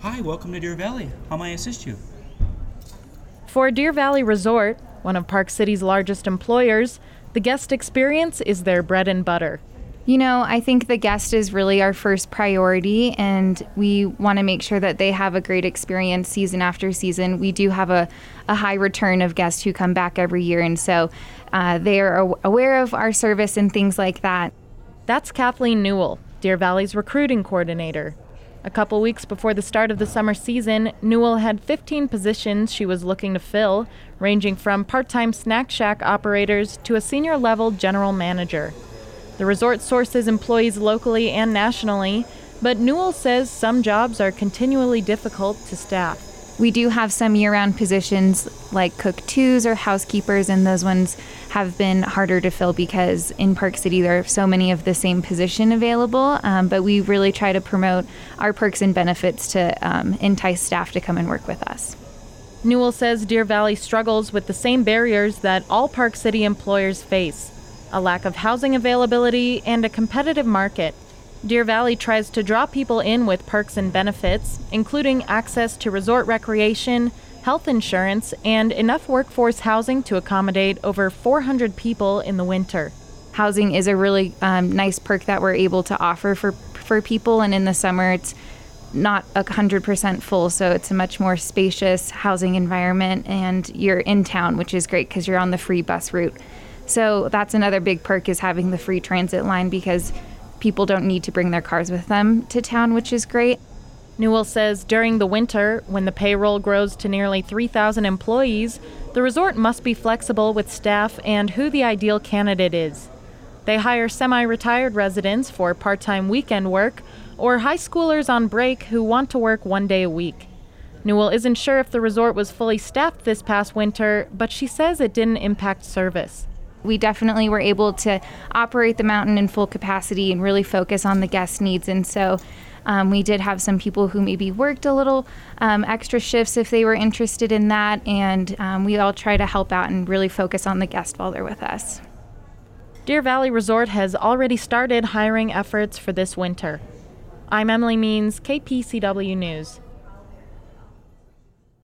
Hi, welcome to Deer Valley. How may I assist you? For Deer Valley Resort, one of Park City's largest employers, the guest experience is their bread and butter. I think the guest is really our first priority, and we want to make sure that they have a great experience season after season. We do have a high return of guests who come back every year, and so they are aware of our service and things like that. That's Kathleen Newell, Deer Valley's recruiting coordinator. A couple weeks before the start of the summer season, Newell had 15 positions she was looking to fill, ranging from part-time snack shack operators to a senior-level general manager. The resort sources employees locally and nationally, but Newell says some jobs are continually difficult to staff. We do have some year-round positions like cook twos or housekeepers, and those ones have been harder to fill because in Park City there are so many of the same position available, but we really try to promote our perks and benefits to entice staff to come and work with us. Newell says Deer Valley struggles with the same barriers that all Park City employers face: a lack of housing availability and a competitive market. Deer Valley tries to draw people in with perks and benefits, including access to resort recreation, health insurance, and enough workforce housing to accommodate over 400 people in the winter. Housing is a really nice perk that we're able to offer for people, and in the summer it's not 100% full, so it's a much more spacious housing environment, and you're in town, which is great because you're on the free bus route. So that's another big perk, is having the free transit line, because people don't need to bring their cars with them to town, which is great. Newell says during the winter, when the payroll grows to nearly 3,000 employees, the resort must be flexible with staff and who the ideal candidate is. They hire semi-retired residents for part-time weekend work or high schoolers on break who want to work one day a week. Newell isn't sure if the resort was fully staffed this past winter, but she says it didn't impact service. We definitely were able to operate the mountain in full capacity and really focus on the guest needs. And so we did have some people who maybe worked a little extra shifts if they were interested in that. And we all try to help out and really focus on the guest while they're with us. Deer Valley Resort has already started hiring efforts for this winter. I'm Emily Means, KPCW News.